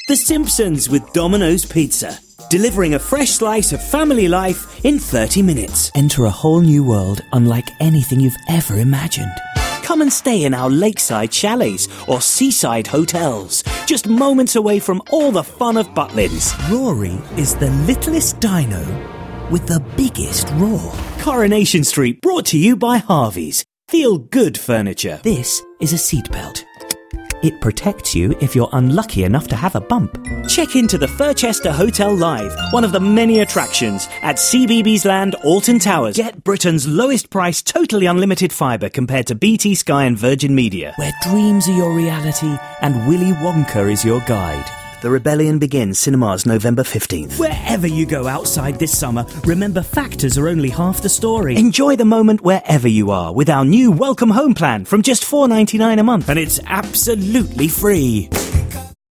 The Simpsons with Domino's Pizza. Delivering a fresh slice of family life in 30 minutes. Enter a whole new world unlike anything you've ever imagined. Come and stay in our lakeside chalets or seaside hotels, just moments away from all the fun of Butlins. Rory is the littlest dino with the biggest roar. Coronation Street, brought to you by Harvey's. Feel good furniture. This is a seatbelt. It protects you if you're unlucky enough to have a bump. Check into the Furchester Hotel Live, one of the many attractions at CBeebies Land, Alton Towers. Get Britain's lowest price, totally unlimited fibre compared to BT Sky and Virgin Media, where dreams are your reality and Willy Wonka is your guide. The Rebellion begins, cinemas November 15th. Wherever you go outside this summer, remember factors are only half the story. Enjoy the moment wherever you are with our new Welcome Home plan from just $4.99 a month. And it's absolutely free.